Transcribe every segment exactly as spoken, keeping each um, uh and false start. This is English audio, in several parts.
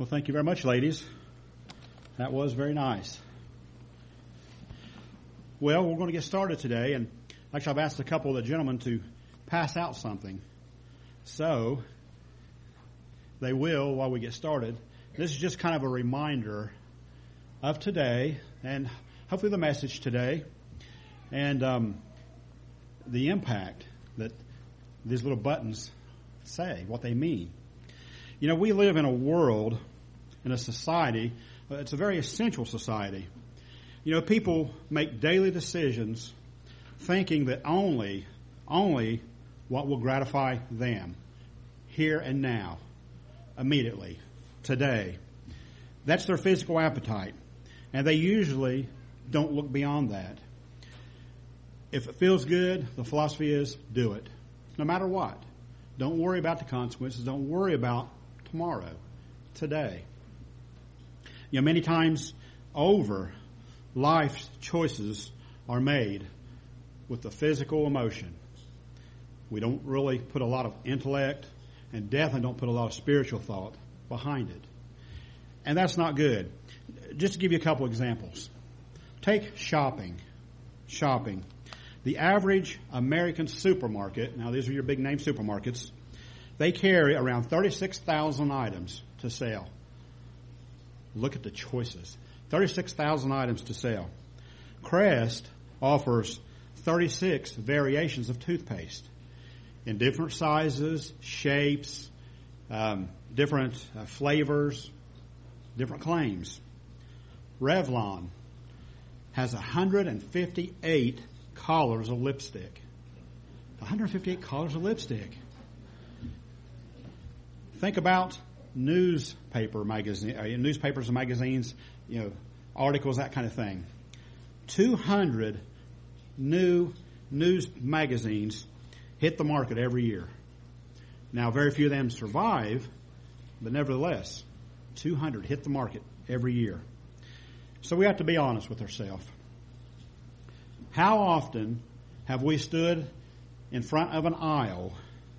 thank you very much, ladies. That was very nice. Well, we're going to get started today, and actually I've asked a couple of the gentlemen to pass out something. So, they will while we get started. This is just kind of a reminder of today, and hopefully the message today, and um, the impact that these little buttons say, what they mean. You know, we live in a world, in a society, it's a very essential society. You know, people make daily decisions thinking that only, only what will gratify them here and now, immediately, today. That's their physical appetite. And they usually don't look beyond that. If it feels good, the philosophy is do it, no matter what. Don't worry about the consequences. Don't worry about tomorrow, today. You know, many times over, life's choices are made with the physical emotion. We don't really put a lot of intellect and definitely don't put a lot of spiritual thought behind it. And that's not good. Just to give you a couple examples. Take shopping. Shopping. The average American supermarket, now these are your big name supermarkets, they carry around thirty-six thousand items to sell. Look at the choices. thirty-six thousand items to sell. Crest offers thirty-six variations of toothpaste in different sizes, shapes, um, different uh, flavors, different claims. Revlon has one hundred fifty-eight colors of lipstick. one hundred fifty-eight colors of lipstick. Think about newspaper magazine, uh, newspapers and magazines, you know, articles, that kind of thing. two hundred new news magazines hit the market every year. Now, very few of them survive, but nevertheless, two hundred hit the market every year. So we have to be honest with ourselves. How often have we stood in front of an aisle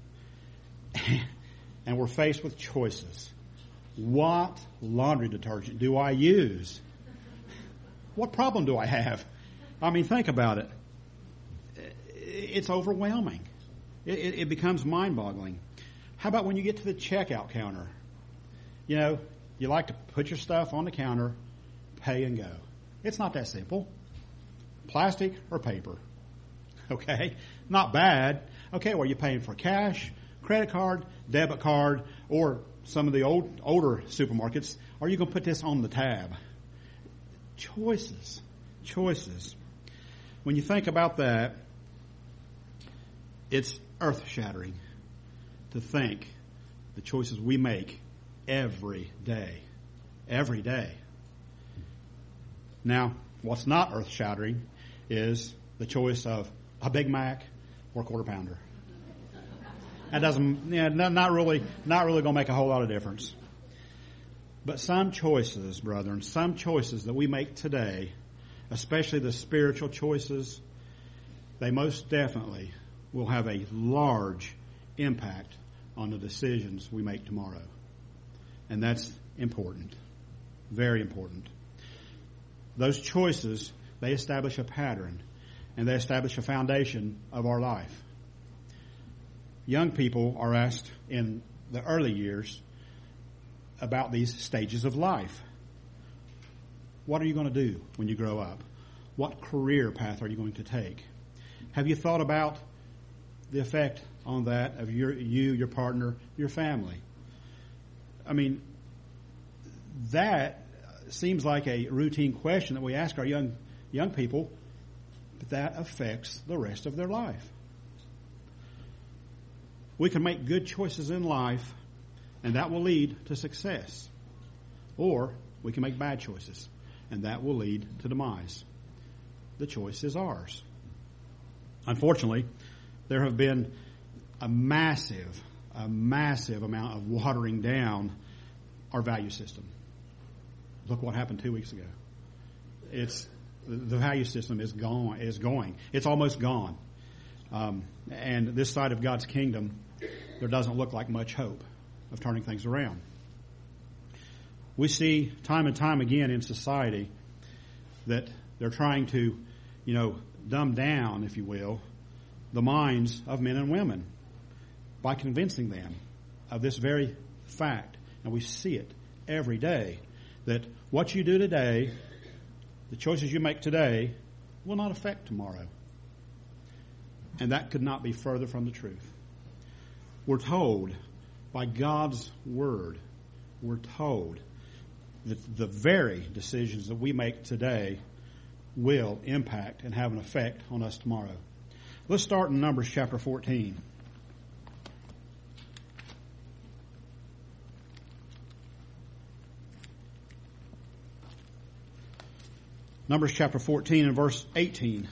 and we're faced with choices? What laundry detergent do I use? What problem do I have? I mean, think about it. It's overwhelming. It, it, it becomes mind-boggling. How about when you get to the checkout counter? You know, you like to put your stuff on the counter, pay and go. It's not that simple. Plastic or paper. Okay? Not bad. Okay, well, you're paying for cash, credit card, debit card, or some of the old older supermarkets, or you going to put this on the tab. Choices. Choices. When you think about that, it's earth-shattering to think the choices we make every day. Every day. Now, what's not earth-shattering is the choice of a Big Mac or a quarter pounder. That doesn't, yeah, not really, not really going to make a whole lot of difference. But some choices, brethren, some choices that we make today, especially the spiritual choices, they most definitely will have a large impact on the decisions we make tomorrow. And that's important. Very important. Those choices, they establish a pattern and they establish a foundation of our life. Young people are asked in the early years about these stages of life. What are you going to do when you grow up? What career path are you going to take? Have you thought about the effect on that of your, you, your partner, your family? I mean, that seems like a routine question that we ask our young young people, but that affects the rest of their life. We can make good choices in life, and that will lead to success. Or we can make bad choices, and that will lead to demise. The choice is ours. Unfortunately, there have been a massive, a massive amount of watering down our value system. Look what happened two weeks ago. It's the value system is gone. Is going. It's almost gone. Um, and this side of God's kingdom, there doesn't look like much hope of turning things around. We see time and time again in society that they're trying to, you know, dumb down, if you will, the minds of men and women by convincing them of this very fact. And we see it every day, that what you do today, the choices you make today, will not affect tomorrow. And that could not be further from the truth. We're told by God's Word, we're told that the very decisions that we make today will impact and have an effect on us tomorrow. Let's start in Numbers chapter fourteen. Numbers chapter fourteen and verse eighteen.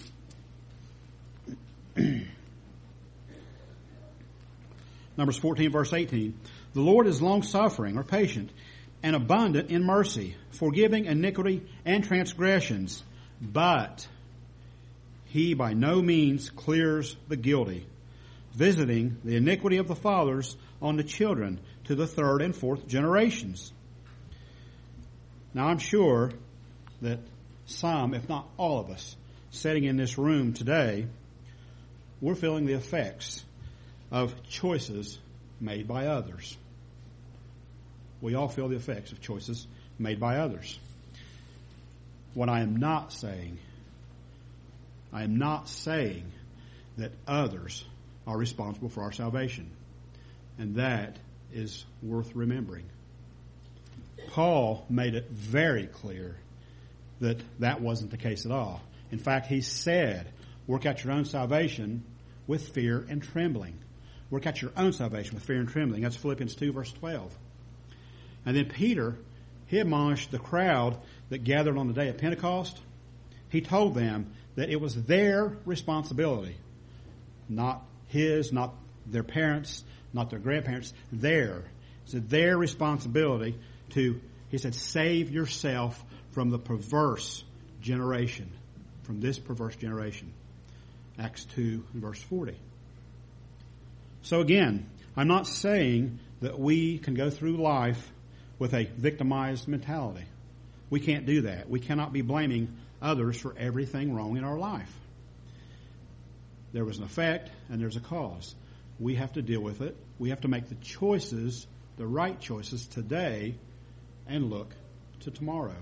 Numbers fourteen verse eighteen. The Lord is long-suffering or patient and abundant in mercy, forgiving iniquity and transgressions, but he by no means clears the guilty, visiting the iniquity of the fathers on the children to the third and fourth generations. Now I'm sure that some, if not all of us, sitting in this room today, we're feeling the effects of choices made by others. We all feel the effects of choices made by others. What I am not saying, I am not saying that others are responsible for our salvation. And that is worth remembering. Paul made it very clear that that wasn't the case at all. In fact, he said, work out your own salvation with fear and trembling. Work out your own salvation with fear and trembling. That's Philippians two verse twelve. And then Peter, he admonished the crowd that gathered on the day of Pentecost. He told them that it was their responsibility, not his, not their parents, not their grandparents, their. It's their responsibility to, he said, save yourself from the perverse generation, from this perverse generation. Acts two and verse forty. So again, I'm not saying that we can go through life with a victimized mentality. We can't do that. We cannot be blaming others for everything wrong in our life. There was an effect and there's a cause. We have to deal with it. We have to make the choices, the right choices today, and look to tomorrow.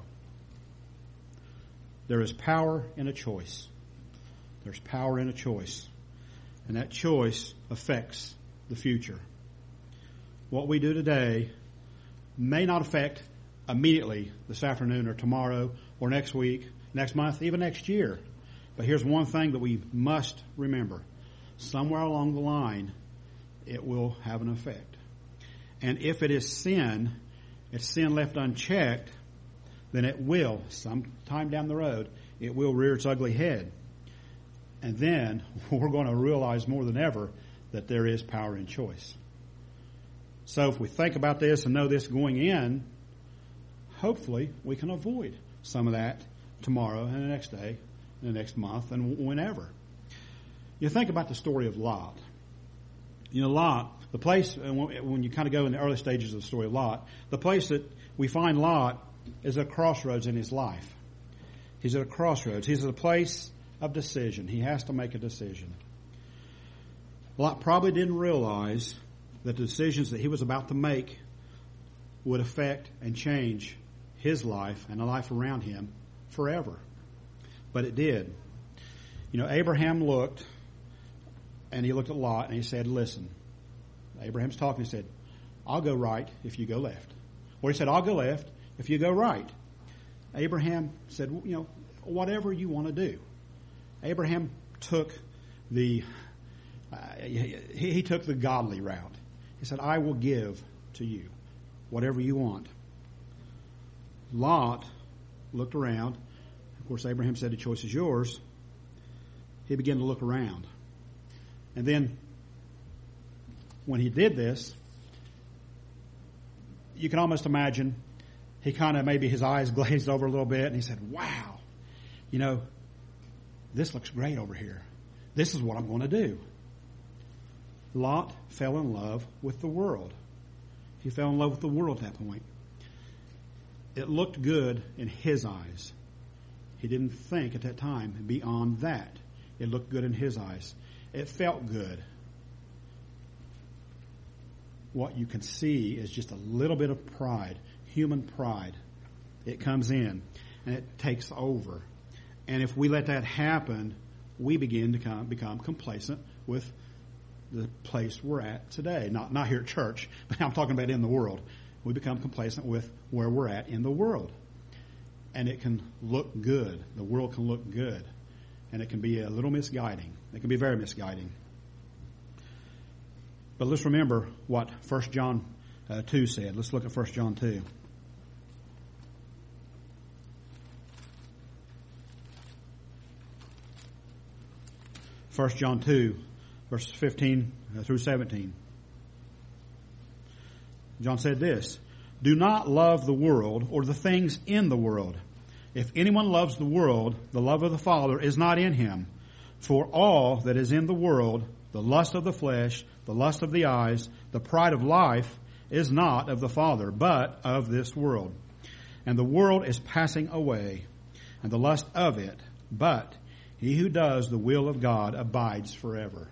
There is power in a choice. There's power in a choice. And that choice affects the future. What we do today may not affect immediately this afternoon or tomorrow or next week, next month, even next year. But here's one thing that we must remember. Somewhere along the line, it will have an effect. And if it is sin, it's sin left unchecked, then it will, sometime down the road, it will rear its ugly head. And then we're going to realize more than ever that there is power in choice. So if we think about this and know this going in, hopefully we can avoid some of that tomorrow and the next day and the next month and whenever. You think about the story of Lot. You know, Lot, the place, when you kind of go in the early stages of the story of Lot, the place that we find Lot is a crossroads in his life. He's at a crossroads. He's at a place of decision. He has to make a decision. Lot probably didn't realize that the decisions that he was about to make would affect and change his life and the life around him forever. But it did. You know, Abraham looked, and he looked at Lot, and he said, listen. Abraham's talking, he said, I'll go right if you go left. Or he said, I'll go left if you go right. Abraham said, you know, whatever you want to do. Abraham took the, uh, he, he took the godly route. He said, I will give to you whatever you want. Lot looked around. Of course, Abraham said, the choice is yours. He began to look around. And then when he did this, you can almost imagine he kind of, maybe his eyes glazed over a little bit, and he said, wow, you know, this looks great over here. This is what I'm going to do. Lot fell in love with the world. He fell in love with the world at that point. it looked good in his eyes. He didn't think at that time beyond that. It looked good in his eyes. It felt good. What you can see is just a little bit of pride, human pride. It comes in and it takes over. And if we let that happen, we begin to come, become complacent with the place we're at today. Not, not here at church, but I'm talking about in the world. We become complacent with where we're at in the world. And it can look good. The world can look good. And it can be a little misguiding. It can be very misguiding. But let's remember what First John uh, two said. Let's look at First John two. First John two, verses fifteen through seventeen. John said this, "Do not love the world or the things in the world. If anyone loves the world, the love of the Father is not in him. For all that is in the world, the lust of the flesh, the lust of the eyes, the pride of life, is not of the Father, but of this world. And the world is passing away, and the lust of it, but he who does the will of God abides forever."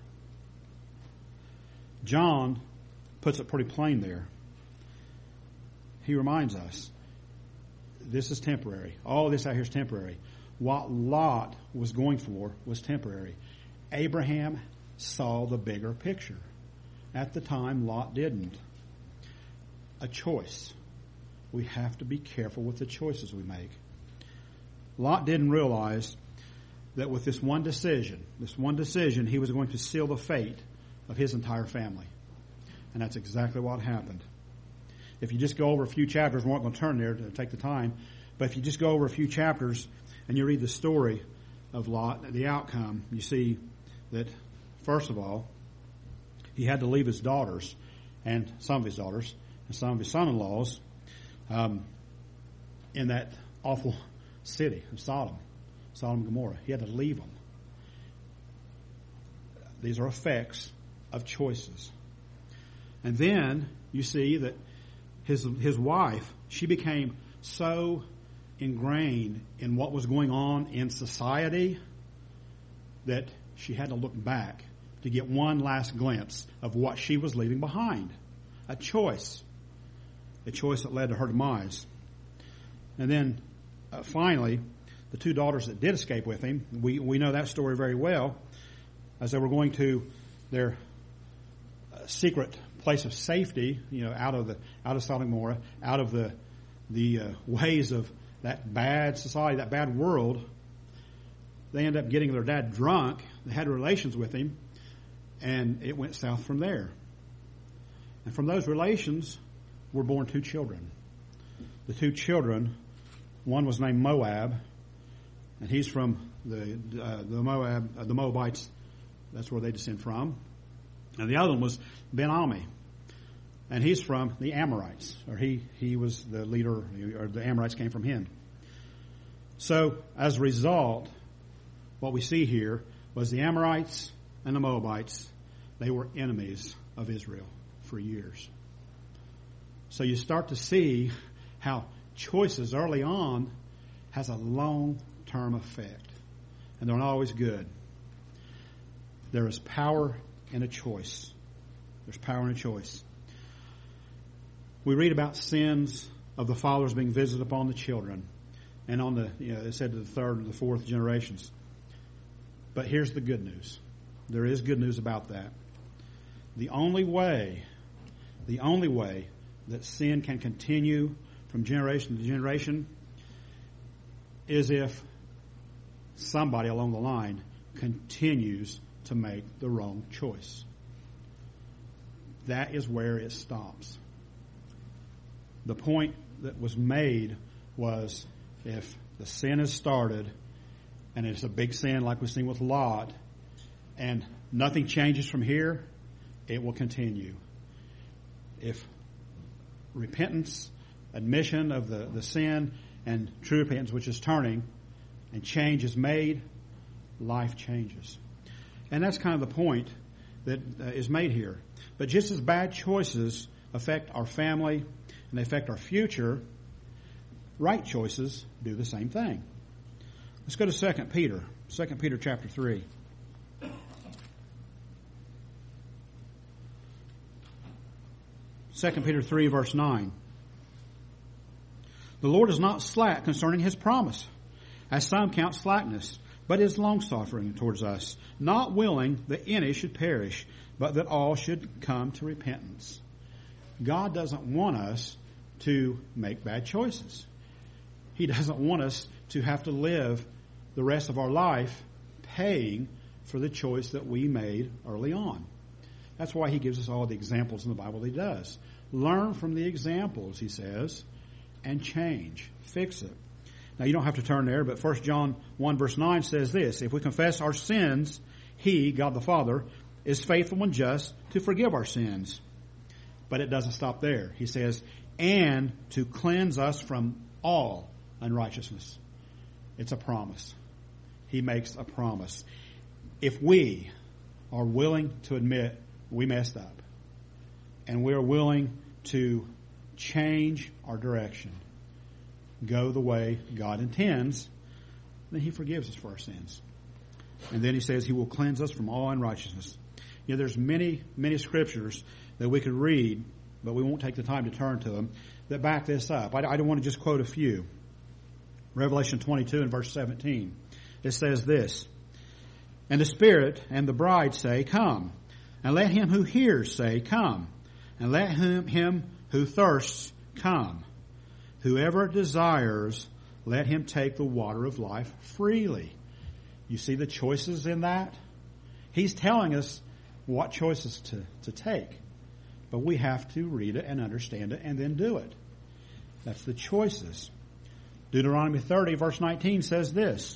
John puts it pretty plain there. He reminds us, this is temporary. All this out here is temporary. What Lot was going for was temporary. Abraham saw the bigger picture. At the time, Lot didn't. A choice. We have to be careful with the choices we make. Lot didn't realize that with this one decision, this one decision, he was going to seal the fate of his entire family. And that's exactly what happened. If you just go over a few chapters, we aren't going to turn there to take the time, but if you just go over a few chapters and you read the story of Lot, the outcome, you see that, first of all, he had to leave his daughters and some of his daughters and some of his son-in-laws um, in that awful city of Sodom, Sodom and Gomorrah. He had to leave them. These are effects of choices. And then you see that his his wife, she became so ingrained in what was going on in society that she had to look back to get one last glimpse of what she was leaving behind. A choice. A choice that led to her demise. And then uh, finally, the two daughters that did escape with him, we, we know that story very well. As they were going to their uh, secret place of safety, you know, out of the out of Sodom and Gomorrah, out of the the uh, ways of that bad society, that bad world, they ended up getting their dad drunk. They had relations with him, and it went south from there. And from those relations were born two children. The two children, one was named Moab, and he's from the uh, the Moab, uh, the Moabites. That's where they descend from. And the other one was Ben-Ami. And he's from the Amorites. Or he, he was the leader, or the Amorites came from him. So, as a result, what we see here was the Amorites and the Moabites, they were enemies of Israel for years. So you start to see how choices early on has a long-term effect. And they're not always good. There is power in a choice. There's power in a choice. We read about sins of the fathers being visited upon the children. And on the, you know, it said to the third and the fourth generations. But here's the good news. There is good news about that. The only way, the only way that sin can continue from generation to generation is if somebody along the line continues to make the wrong choice. That is where it stops. The point that was made was if the sin has started, and it's a big sin like we've seen with Lot, and nothing changes from here, it will continue. If repentance, admission of the, the sin, and true repentance, which is turning, and change is made, life changes. And that's kind of the point that uh, is made here. But just as bad choices affect our family and they affect our future, right choices do the same thing. Let's go to Second Peter. Second Peter chapter three. Second Peter three verse nine. The Lord is not slack concerning his promise, as some count slackness, but is longsuffering towards us, not willing that any should perish, but that all should come to repentance. God doesn't want us to make bad choices. He doesn't want us to have to live the rest of our life paying for the choice that we made early on. That's why he gives us all the examples in the Bible that he does. Learn from the examples, he says, and change. Fix it. Now, you don't have to turn there, but First John one verse nine says this: if we confess our sins, he, God the Father, is faithful and just to forgive our sins. But it doesn't stop there. He says, and to cleanse us from all unrighteousness. It's a promise. He makes a promise. If we are willing to admit we messed up, and we're willing to change our direction, go the way God intends, then he forgives us for our sins. And then he says he will cleanse us from all unrighteousness. You know, there's many, many scriptures that we could read, but we won't take the time to turn to them, that back this up. I, I don't want to just quote a few. Revelation twenty-two and verse seventeen. It says this: and the Spirit and the bride say, come. And let him who hears say, come. And let him, him who thirsts come. Whoever desires, let him take the water of life freely. You see the choices in that? He's telling us what choices to, to take. But we have to read it and understand it and then do it. That's the choices. Deuteronomy thirty verse nineteen says this: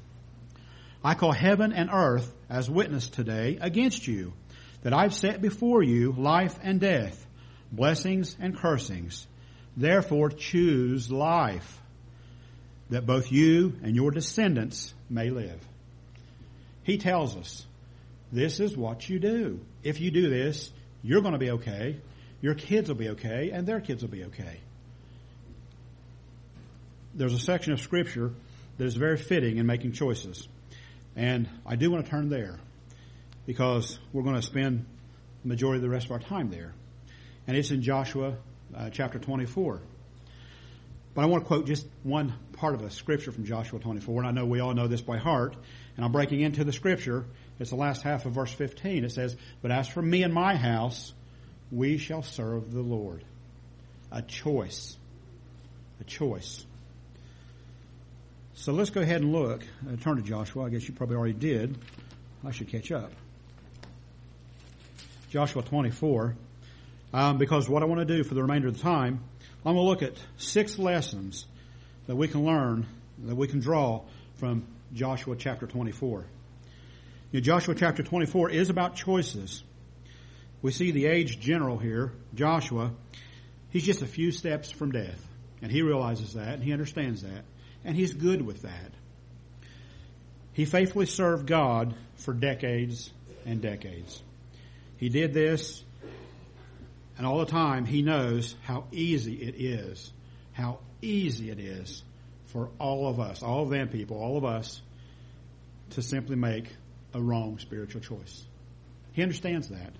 I call heaven and earth as witness today against you, that I've set before you life and death, blessings and cursings. Therefore choose life, that both you and your descendants may live. He tells us, this is what you do. If you do this, you're going to be okay. Your kids will be okay, and their kids will be okay. There's a section of Scripture that is very fitting in making choices. And I do want to turn there, because we're going to spend the majority of the rest of our time there. And it's in Joshua uh, chapter twenty-four. But I want to quote just one part of a scripture from Joshua twenty-four, and I know we all know this by heart. And I'm breaking into the scripture. It's the last half of verse fifteen. It says, but as for me and my house, we shall serve the Lord. A choice. A choice. So let's go ahead and look. Uh, turn to Joshua. I guess you probably already did. I should catch up. Joshua twenty-four. Um, because what I want to do for the remainder of the time, I'm going to look at six lessons that we can learn, that we can draw from Joshua chapter twenty-four. You know, Joshua chapter twenty-four is about choices. We see the aged general here, Joshua. He's just a few steps from death. And he realizes that, and he understands that. And he's good with that. He faithfully served God for decades and decades. He did this, and all the time he knows how easy it is, how easy it is for all of us, all of them people, all of us, to simply make a wrong spiritual choice. He understands that.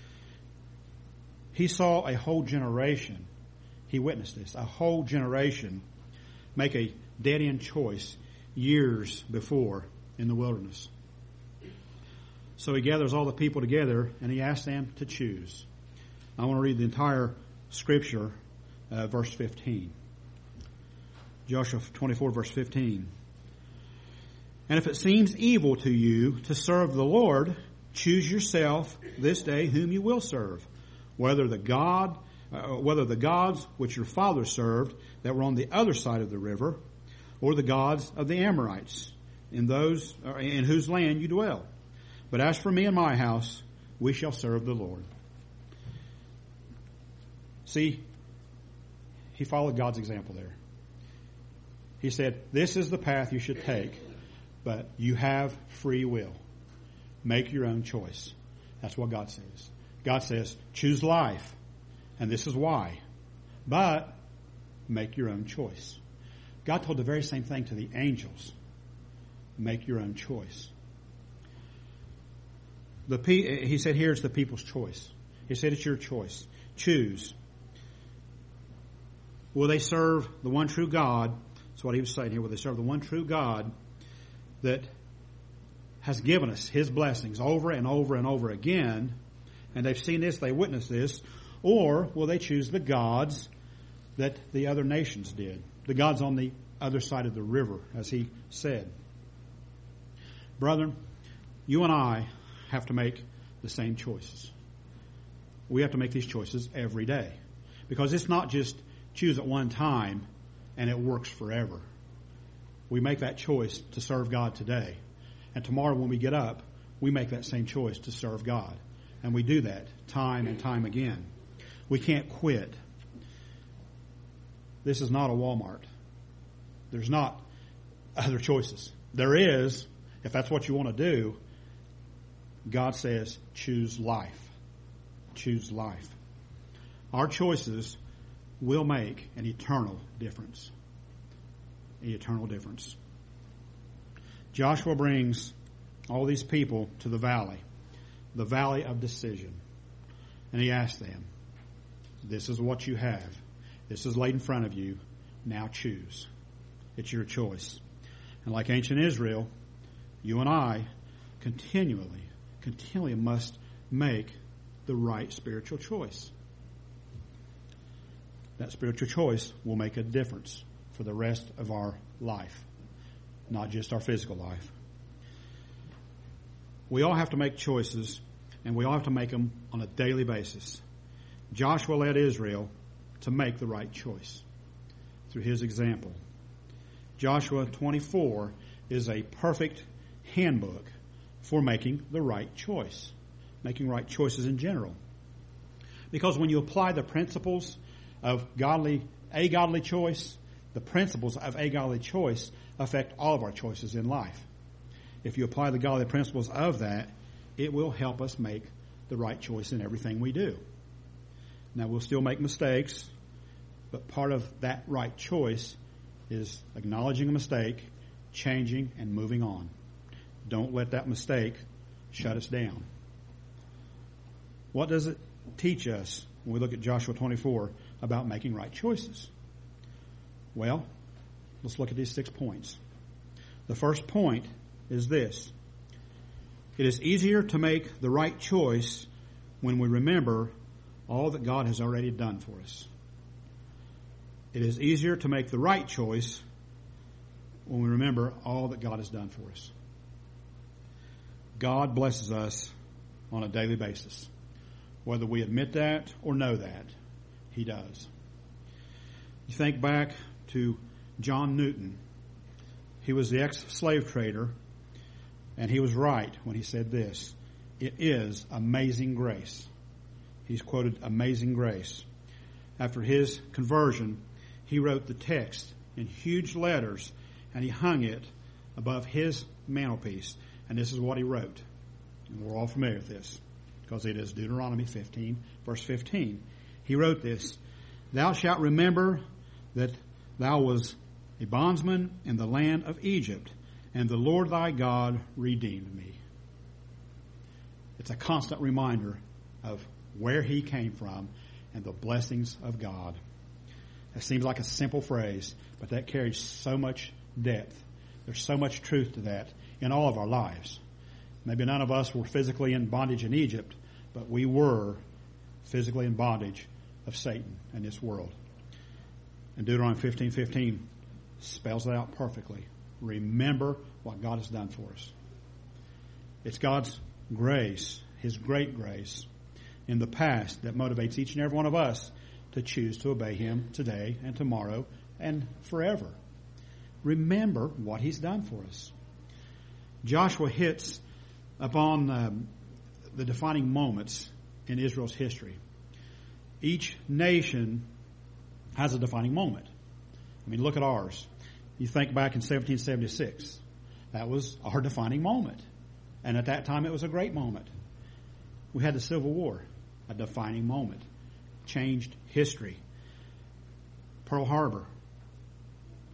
He saw a whole generation, he witnessed this, a whole generation make a dead-end choice years before in the wilderness. So he gathers all the people together and he asks them to choose. I want to read the entire scripture, uh, verse fifteen. Joshua twenty-four, verse fifteen. And if it seems evil to you to serve the Lord, choose yourself this day whom you will serve, whether the God, uh, whether the gods which your fathers served that were on the other side of the river, or the gods of the Amorites, in those uh, in whose land you dwell. But as for me and my house, we shall serve the Lord. See, he followed God's example there. He said, this is the path you should take, but you have free will. Make your own choice. That's what God says. God says, choose life, and this is why. But make your own choice. God told the very same thing to the angels. Make your own choice. The pe- he said, here's the people's choice. He said, it's your choice. Choose. Will they serve the one true God? That's what he was saying here. Will they serve the one true God that has given us His blessings over and over and over again? And they've seen this, they witnessed this. Or will they choose the gods that the other nations did? The gods on the other side of the river, as he said. Brethren, you and I have to make the same choices. We have to make these choices every day. Because it's not just choose at one time and it works forever. We make that choice to serve God today. And tomorrow when we get up, we make that same choice to serve God. And we do that time and time again. We can't quit. This is not a Walmart. There's not other choices. There is, if that's what you want to do. God says, choose life. Choose life. Our choices will make an eternal difference. An eternal difference. Joshua brings all these people to the valley, the valley of decision. And he asks them, this is what you have. This is laid in front of you. Now choose. It's your choice. And like ancient Israel, you and I continually, continually must make the right spiritual choice. That spiritual choice will make a difference for the rest of our life, not just our physical life. We all have to make choices, and we all have to make them on a daily basis. Joshua led Israel to make the right choice through his example. Joshua twenty-four is a perfect handbook for making the right choice, making right choices in general. Because when you apply the principles of godly, a godly choice, the principles of a godly choice affect all of our choices in life. If you apply the godly principles of that, it will help us make the right choice in everything we do. Now, we'll still make mistakes, but part of that right choice is acknowledging a mistake, changing, and moving on. Don't let that mistake shut us down. What does it teach us when we look at Joshua twenty-four about making right choices? Well, let's look at these six points. The first point is this. It is easier to make the right choice when we remember all that God has already done for us. It is easier to make the right choice when we remember all that God has done for us. God blesses us on a daily basis. Whether we admit that or know that, He does. You think back to John Newton. He was the ex-slave trader, and he was right when he said this. It is amazing grace. He's quoted Amazing Grace. After his conversion, he wrote the text in huge letters, and he hung it above his mantelpiece. And this is what he wrote. And we're all familiar with this, because it is Deuteronomy fifteen, verse fifteen. He wrote this, Thou shalt remember that thou was a bondsman in the land of Egypt, and the Lord thy God redeemed me. It's a constant reminder of where he came from and the blessings of God. It seems like a simple phrase, but that carries so much depth. There's so much truth to that in all of our lives. Maybe none of us were physically in bondage in Egypt, but we were physically in bondage of Satan and this world. And Deuteronomy fifteen fifteen spells that out perfectly. Remember what God has done for us. It's God's grace, His great grace in the past that motivates each and every one of us to choose to obey Him today and tomorrow and forever. Remember what He's done for us. Joshua hits upon um, the defining moments in Israel's history. Each nation has a defining moment. I mean, look at ours. You think back in seventeen seventy-six. That was our defining moment. And at that time, it was a great moment. We had the Civil War, a defining moment. Changed history. Pearl Harbor,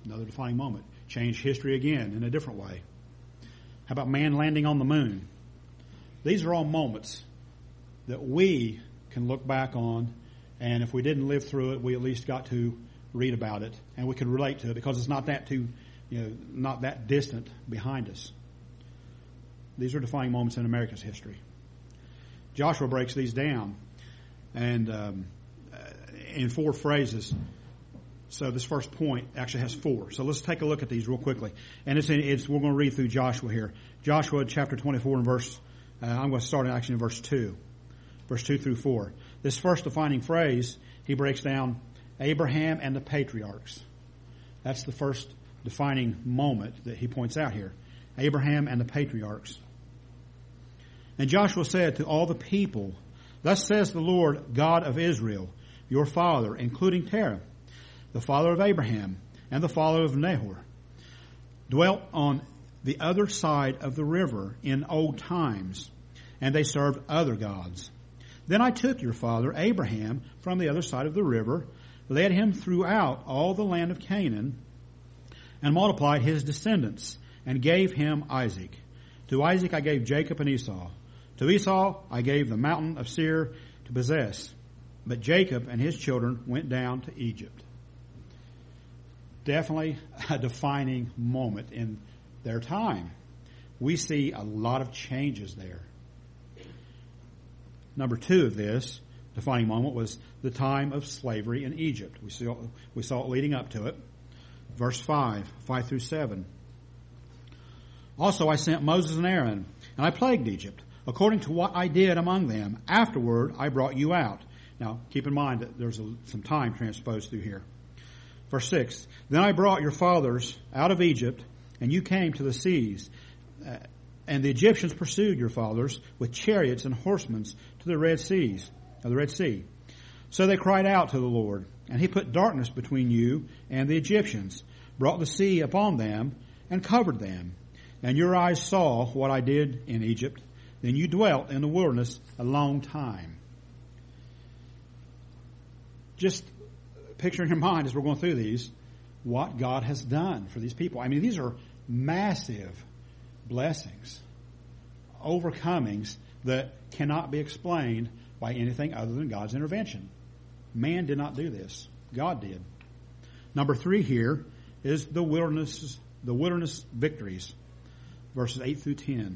Another defining moment. Changed history again in a different way. How about man landing on the moon? These are all moments that we can look back on, and if we didn't live through it, we at least got to read about it, and we could relate to it because it's not that too, you know, not that distant behind us. These are defining moments in America's history. Joshua breaks these down, and um, in four phrases. So this first point actually has four. So let's take a look at these real quickly. And it's, in, it's we're going to read through Joshua here. Joshua chapter twenty-four and verse. Uh, I'm going to start actually in verse two, verse two through four. This first defining phrase, he breaks down Abraham and the patriarchs. That's the first defining moment that he points out here. Abraham and the patriarchs. And Joshua said to all the people, "Thus says the Lord God of Israel, your father, including Terah, the father of Abraham and the father of Nahor, dwelt on the other side of the river in old times, and they served other gods. Then I took your father Abraham from the other side of the river, led him throughout all the land of Canaan, and multiplied his descendants, and gave him Isaac. To Isaac I gave Jacob and Esau. To Esau I gave the mountain of Seir to possess. But Jacob and his children went down to Egypt." Definitely a defining moment in their time. We see a lot of changes there. Number two of this defining moment was the time of slavery in Egypt. We saw, we saw it leading up to it. Verse five, five through seven. "Also I sent Moses and Aaron, and I plagued Egypt, according to what I did among them. Afterward I brought you out." Now, keep in mind that there's a, some time transposed through here. Verse six, "Then I brought your fathers out of Egypt, and you came to the seas. Uh, and the Egyptians pursued your fathers with chariots and horsemen to the Red Seas, of the Red Sea. So they cried out to the Lord, and he put darkness between you and the Egyptians, brought the sea upon them, and covered them. And your eyes saw what I did in Egypt. Then you dwelt in the wilderness a long time." Just picture in your mind as we're going through these what God has done for these people. I mean, these are massive blessings, overcomings that cannot be explained by anything other than God's intervention. Man did not do this. God did. Number three here is the wilderness, the wilderness victories, verses eight through ten.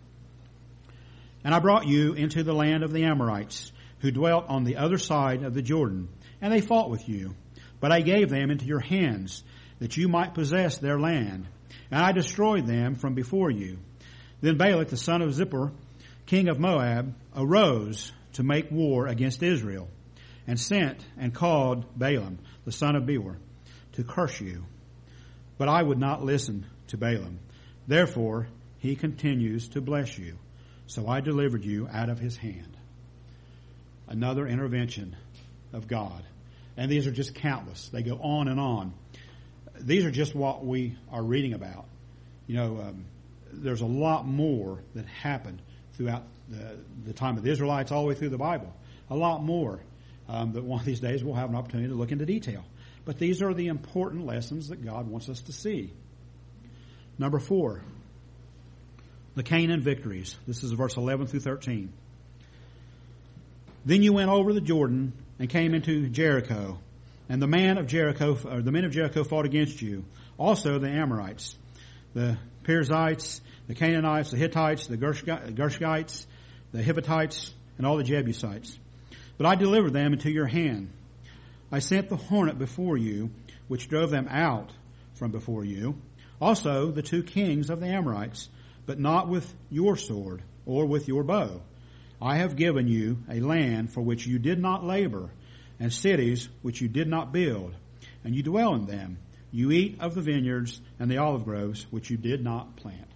"And I brought you into the land of the Amorites, who dwelt on the other side of the Jordan, and they fought with you. But I gave them into your hands, that you might possess their land. And I destroyed them from before you. Then Balak, the son of Zippor, king of Moab, arose to make war against Israel, and sent and called Balaam, the son of Beor, to curse you. But I would not listen to Balaam. Therefore he continues to bless you. So I delivered you out of his hand." Another intervention of God. And these are just countless. They go on and on. These are just what we are reading about. You know, um, there's a lot more that happened throughout the, the time of the Israelites all the way through the Bible. A lot more um, that one of these days we'll have an opportunity to look into detail. But these are the important lessons that God wants us to see. Number four, the Canaan victories. This is verse eleven through thirteen. "Then you went over the Jordan and came into Jericho, and the man of Jericho, or the men of Jericho fought against you. Also the Amorites, the Perizzites, the Canaanites, the Hittites, the Gershites, the Hivitites, and all the Jebusites. But I delivered them into your hand. I sent the hornet before you, which drove them out from before you. Also the two kings of the Amorites, but not with your sword or with your bow. I have given you a land for which you did not labor, and cities which you did not build, and you dwell in them. You eat of the vineyards and the olive groves which you did not plant."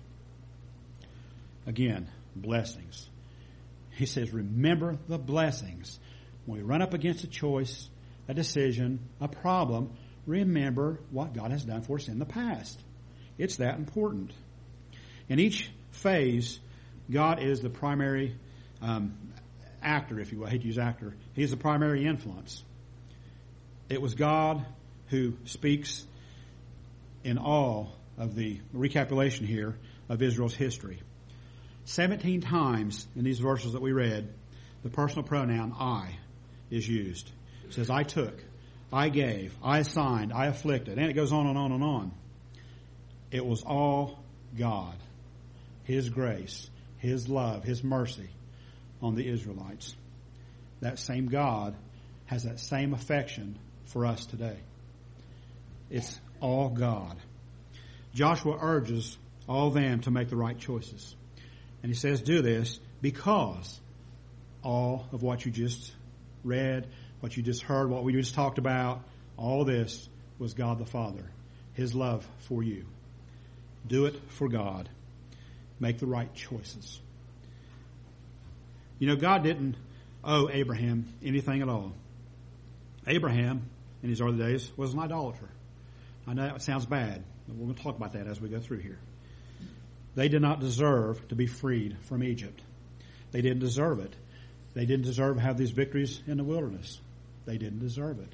Again, blessings. He says, remember the blessings. When we run up against a choice, a decision, a problem, remember what God has done for us in the past. It's that important. In each phase, God is the primary Um, actor, if you will. I hate to use actor. He's the primary influence. It was God who speaks in all of the recapitulation here of Israel's history. Seventeen times in these verses that we read, the personal pronoun I is used. It says, I took, I gave, I assigned, I afflicted, and it goes on and on and on. It was all God, His grace, His love, His mercy on the Israelites. That same God has that same affection for us today. It's all God. Joshua urges all them to make the right choices. And he says, do this because all of what you just read, what you just heard, what we just talked about, all this was God the Father, His love for you. Do it for God. Make the right choices. You know, God didn't owe Abraham anything at all. Abraham, in his early days, was an idolater. I know that sounds bad, but we're going to talk about that as we go through here. They did not deserve to be freed from Egypt. They didn't deserve it. They didn't deserve to have these victories in the wilderness. They didn't deserve it.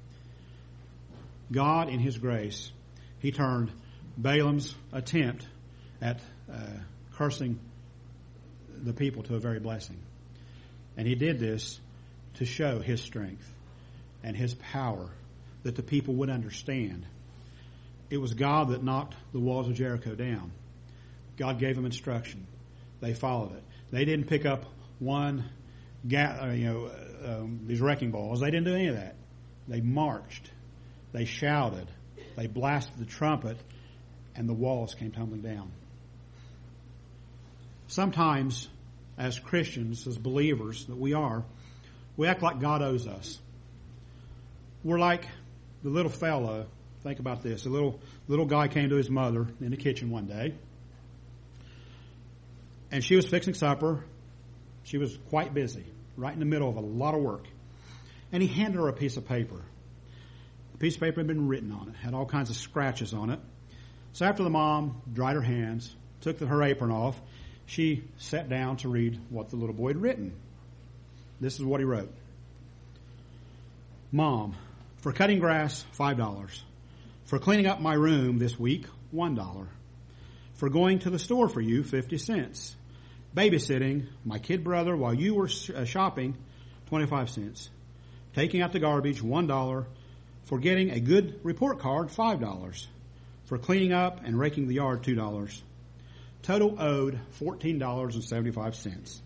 God, in His grace, He turned Balaam's attempt at uh, cursing the people to a very blessing. And He did this to show His strength and His power, that the people would understand. It was God that knocked the walls of Jericho down. God gave them instruction. They followed it. They didn't pick up one, ga- uh, you know, uh, um, these wrecking balls. They didn't do any of that. They marched. They shouted. They blasted the trumpet, and the walls came tumbling down. Sometimes, as Christians, as believers that we are, we act like God owes us. We're like the little fellow. Think about this. A little little guy came to his mother in the kitchen one day, and she was fixing supper. She was quite busy, right in the middle of a lot of work. And he handed her a piece of paper. The piece of paper had been written on it, had all kinds of scratches on it. So after the mom dried her hands, took the, her apron off, she sat down to read what the little boy had written. This is what he wrote. Mom, for cutting grass, five dollars. For cleaning up my room this week, one dollar. For going to the store for you, fifty cents. Babysitting my kid brother while you were shopping, twenty-five cents. Taking out the garbage, one dollar. For getting a good report card, five dollars. For cleaning up and raking the yard, two dollars. Total owed, fourteen dollars and seventy-five cents.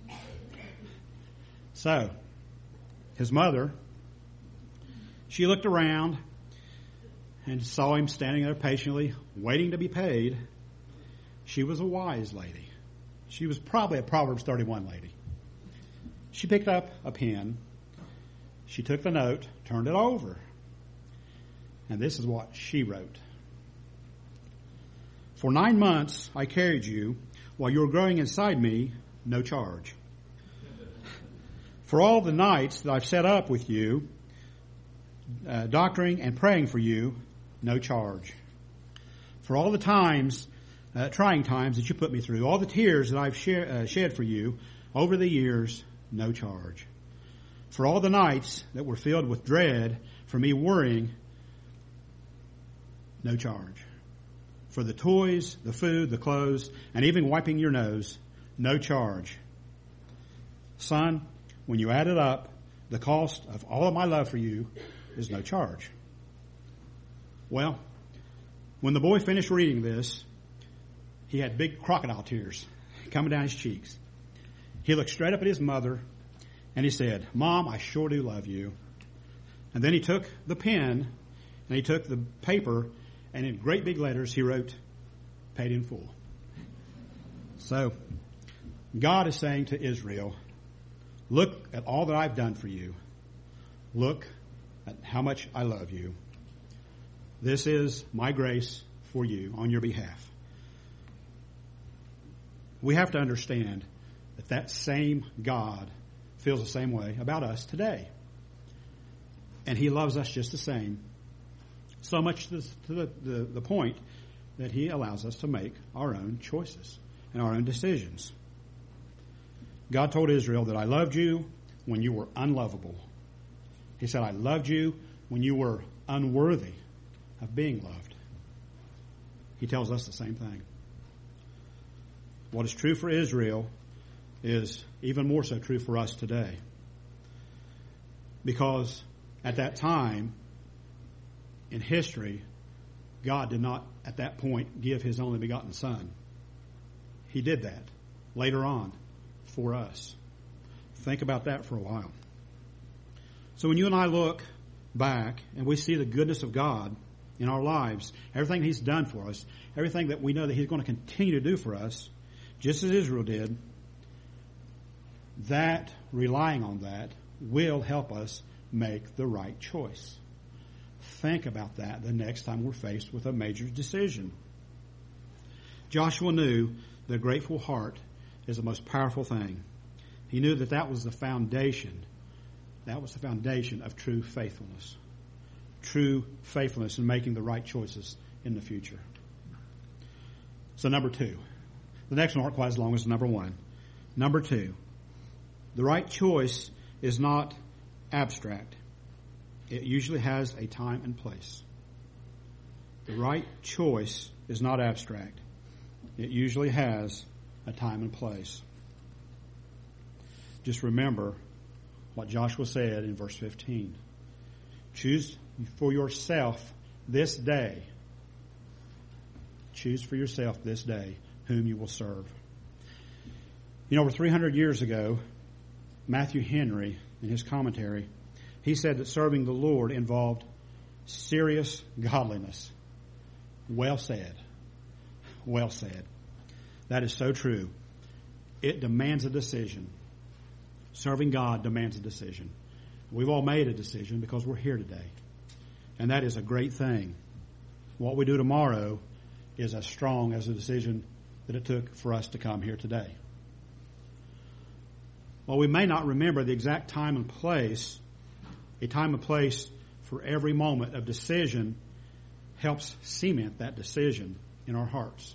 So, his mother, she looked around and saw him standing there patiently, waiting to be paid. She was a wise lady. She was probably a Proverbs thirty-one lady. She picked up a pen. She took the note, turned it over. And this is what she wrote. For nine months I carried you while you were growing inside me, no charge. For all the nights that I've set up with you, uh, doctoring and praying for you, no charge. For all the times, uh, trying times that you put me through, all the tears that I've shed, uh, shed for you over the years, no charge. For all the nights that were filled with dread for me worrying, no charge. For the toys, the food, the clothes, and even wiping your nose, no charge. Son, when you add it up, the cost of all of my love for you is no charge. Well, when the boy finished reading this, he had big crocodile tears coming down his cheeks. He looked straight up at his mother and he said, Mom, I sure do love you. And then he took the pen and he took the paper and in great big letters he wrote, paid in full. So, God is saying to Israel, look at all that I've done for you. Look at how much I love you. This is my grace for you on your behalf. We have to understand that that same God feels the same way about us today. And He loves us just the same. So much to the, the, the point that He allows us to make our own choices and our own decisions. God told Israel that I loved you when you were unlovable. He said, I loved you when you were unworthy of being loved. he tells us the same thing. What is true for Israel is even more so true for us today. Because at that time in history, God did not at that point give his only begotten Son. He did that later on for us. Think about that for a while. So when you and I look back and we see the goodness of God in our lives, everything he's done for us, everything that we know that he's going to continue to do for us, just as Israel did, that, relying on that, will help us make the right choice. Think about that the next time we're faced with a major decision. Joshua knew the grateful heart is the most powerful thing. He knew that that was the foundation. That was the foundation of true faithfulness. True faithfulness in making the right choices in the future. So number two. The next one aren't quite as long as number one. Number two. The right choice is not abstract. It usually has a time and place. The right choice is not abstract. It usually has a time and place. Just remember what Joshua said in verse fifteen. Choose for yourself this day. Choose for yourself this day whom you will serve. You know, over three hundred years ago, Matthew Henry, in his commentary, he said that serving the Lord involved serious godliness. Well said. Well said. That is so true. It demands a decision. Serving God demands a decision. We've all made a decision because we're here today. And that is a great thing. What we do tomorrow is as strong as the decision that it took for us to come here today. While we may not remember the exact time and place, a time and place for every moment of decision helps cement that decision in our hearts.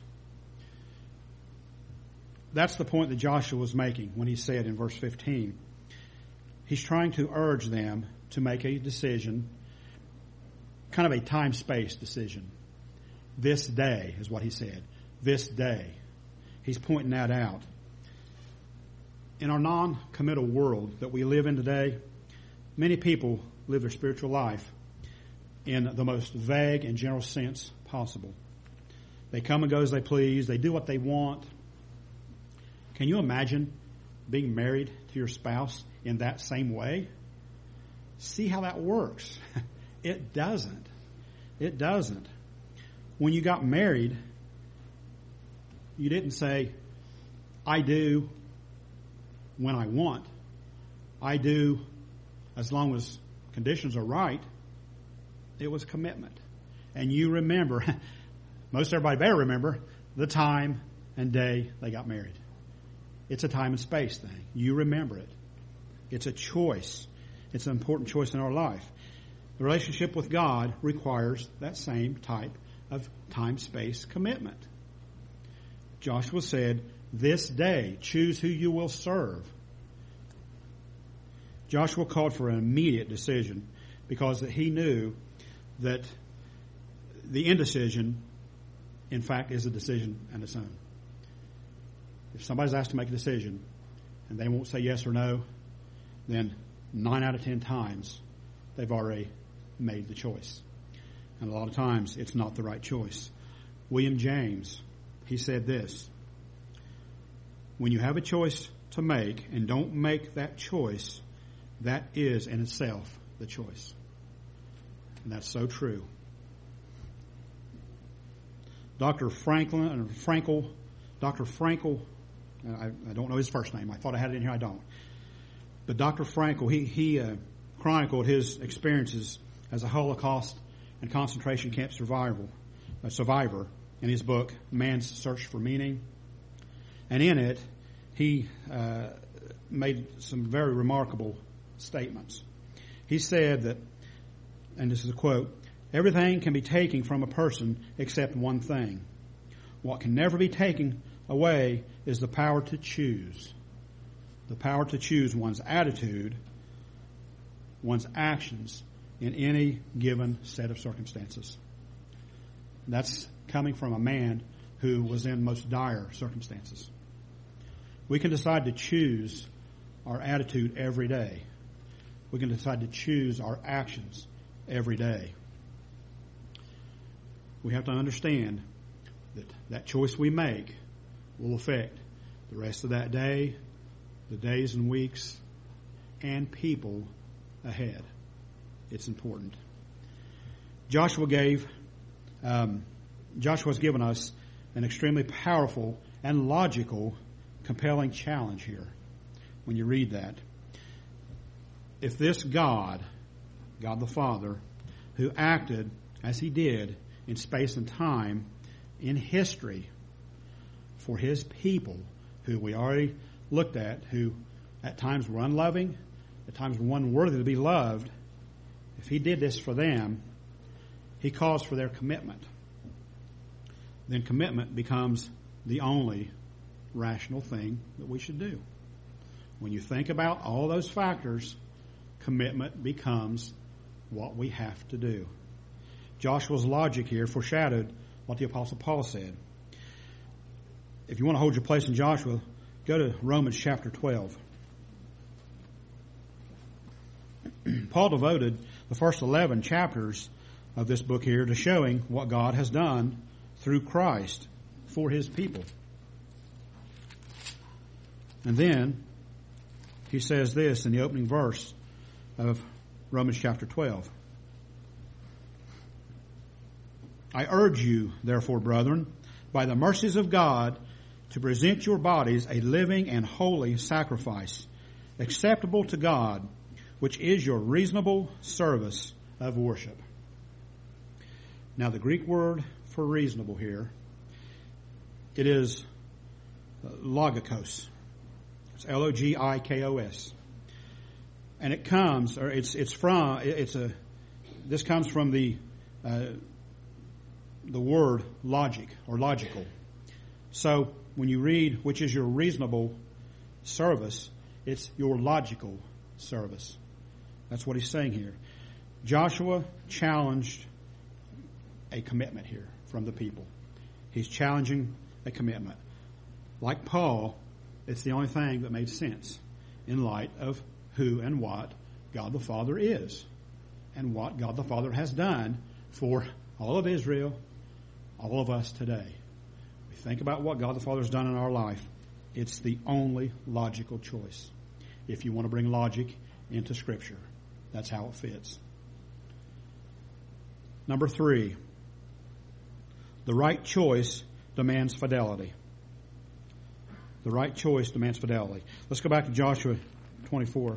That's the point that Joshua was making when he said in verse fifteen, he's trying to urge them to make a decision, kind of a time-space decision. This day is what he said. This day. He's pointing that out. In our non-committal world that we live in today, many people live their spiritual life in the most vague and general sense possible. They come and go as they please. They do what they want. Can you imagine being married to your spouse in that same way? See how that works. It doesn't. It doesn't. When you got married, you didn't say, I do when I want. I do as long as conditions are right. It was commitment. And you remember, most everybody better remember, the time and day they got married. It's a time and space thing. You remember it. It's a choice. It's an important choice in our life. The relationship with God requires that same type of time-space commitment. Joshua said, this day, choose who you will serve. Joshua called for an immediate decision because that he knew that the indecision, in fact, is a decision on its own. If somebody's asked to make a decision and they won't say yes or no, then nine out of ten times they've already made the choice. And a lot of times it's not the right choice. William James, he said this, when you have a choice to make and don't make that choice, that is in itself the choice. And that's so true. Doctor Franklin, Frankel, Doctor Frankel, I, I don't know his first name. I thought I had it in here. I don't. But Doctor Frankel, he, he uh, chronicled his experiences as a Holocaust and concentration camp survival, a survivor in his book, Man's Search for Meaning. And in it, he uh, made some very remarkable statements. He said that, and this is a quote, everything can be taken from a person except one thing. What can never be taken away is the power to choose. The power to choose one's attitude, one's actions in any given set of circumstances. That's coming from a man who was in most dire circumstances. We can decide to choose our attitude every day. We can decide to choose our actions every day. We have to understand that that choice we make will affect the rest of that day, the days and weeks, and people ahead. It's important. Joshua gave, um, Joshua's given us an extremely powerful and logical, compelling challenge here when you read that. If this God, God the Father, who acted as he did in space and time, in history, for his people, who we already looked at, who at times were unloving, at times were unworthy to be loved, if he did this for them, he calls for their commitment. Then commitment becomes the only rational thing that we should do. When you think about all those factors, commitment becomes what we have to do. Joshua's logic here foreshadowed what the Apostle Paul said. If you want to hold your place in Joshua, go to Romans chapter twelve. Paul devoted the first eleven chapters of this book here to showing what God has done through Christ for his people. And then he says this in the opening verse of Romans chapter twelve. I urge you, therefore, brethren, by the mercies of God, to present your bodies a living and holy sacrifice, acceptable to God, which is your reasonable service of worship. Now, the Greek word for reasonable here, it is logikos. It's L O G I K O S. And it comes, or it's it's from, it's a, this comes from the, uh, the word logic, or logical. So, when you read, which is your reasonable service, it's your logical service. That's what he's saying here. Joshua challenged a commitment here from the people. He's challenging a commitment. Like Paul, it's the only thing that made sense in light of who and what God the Father is and what God the Father has done for all of Israel, all of us today. We think about what God the Father has done in our life. It's the only logical choice. If you want to bring logic into Scripture, that's how it fits. Number three, the right choice demands fidelity. The right choice demands fidelity. Let's go back to Joshua twenty-four.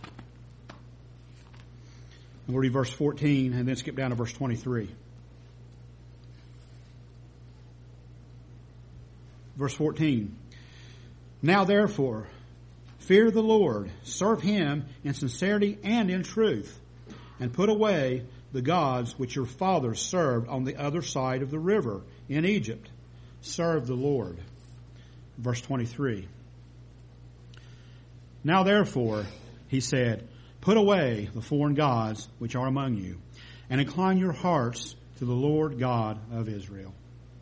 And we'll read verse fourteen and then skip down to verse twenty-three. Verse fourteen. Now therefore, fear the Lord, serve him in sincerity and in truth, and put away the gods which your fathers served on the other side of the river in Egypt. Serve the Lord. Verse twenty-three. Now therefore, he said, put away the foreign gods which are among you, and incline your hearts to the Lord God of Israel.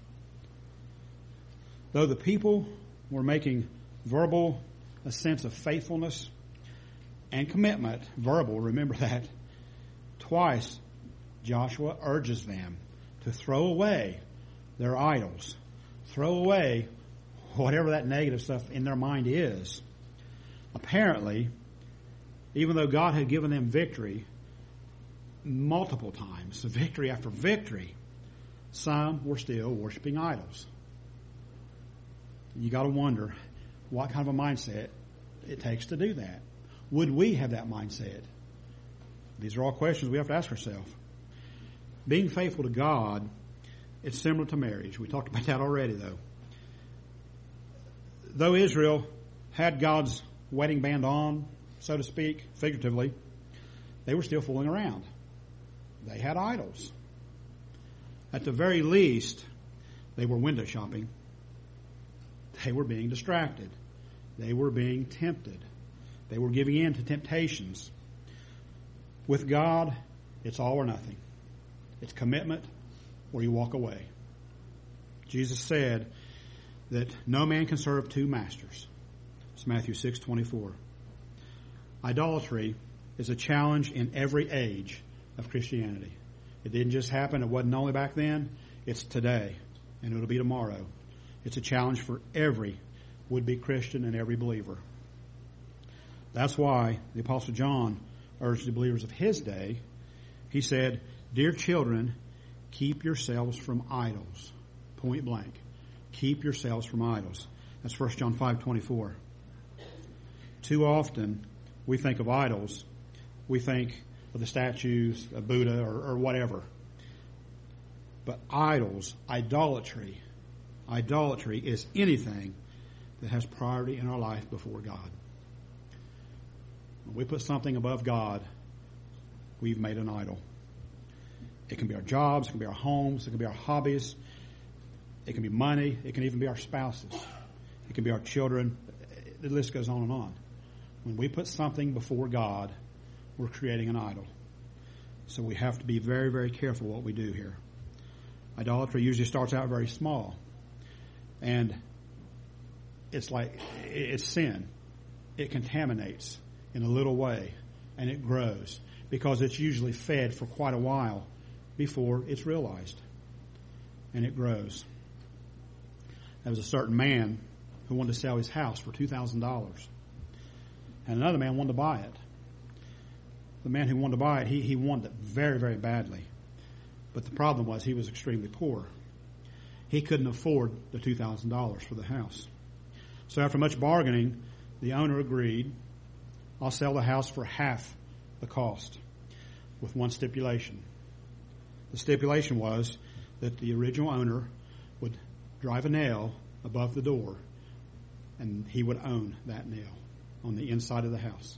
Though the people were making verbal a sense of faithfulness and commitment, verbal, remember that, twice Joshua urges them to throw away their idols, throw away whatever that negative stuff in their mind is. Apparently, even though God had given them victory multiple times, victory after victory, some were still worshiping idols. You got to wonder what kind of a mindset it takes to do that. Would we have that mindset? These are all questions we have to ask ourselves. Being faithful to God, it's similar to marriage. We talked about that already, though. Though Israel had God's wedding band on, so to speak, figuratively, they were still fooling around. They had idols. At the very least, they were window shopping. They were being distracted. They were being tempted. They were giving in to temptations. With God, it's all or nothing. It's commitment or you walk away. Jesus said that no man can serve two masters. It's Matthew six twenty-four. Idolatry is a challenge in every age of Christianity. It didn't just happen. It wasn't only back then. It's today, and it'll be tomorrow. It's a challenge for every would-be Christian and every believer. That's why the Apostle John urged the believers of his day. He said, "Dear children, keep yourselves from idols." Point blank. Keep yourselves from idols. That's First John five twenty-four. Too often, we think of idols. We think of the statues of Buddha or, or whatever. But idols, idolatry, idolatry is anything that has priority in our life before God. When we put something above God, we've made an idol. It can be our jobs, it can be our homes, it can be our hobbies, it can be money, it can even be our spouses, it can be our children. The list goes on and on. When we put something before God, we're creating an idol. So we have to be very, very careful what we do here. Idolatry usually starts out very small. And it's like, it's sin. It contaminates in a little way, and it grows because it's usually fed for quite a while before it's realized. And it grows. There was a certain man who wanted to sell his house for two thousand dollars. And another man wanted to buy it. The man who wanted to buy it, he, he wanted it very, very badly. But the problem was he was extremely poor. He couldn't afford the two thousand dollars for the house. So after much bargaining, the owner agreed, "I'll sell the house for half the cost," with one stipulation. The stipulation was that the original owner would drive a nail above the door, and he would own that nail on the inside of the house.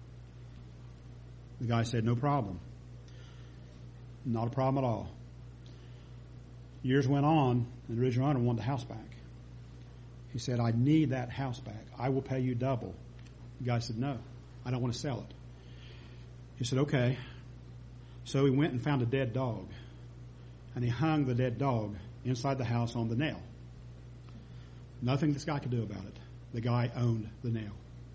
The guy said, "No problem." Not a problem at all. Years went on, and the original owner wanted the house back. He said, "I need that house back. I will pay you double." The guy said, "No, I don't want to sell it." He said, "Okay." So he went and found a dead dog, and he hung the dead dog inside the house on the nail. Nothing this guy could do about it. The guy owned the nail.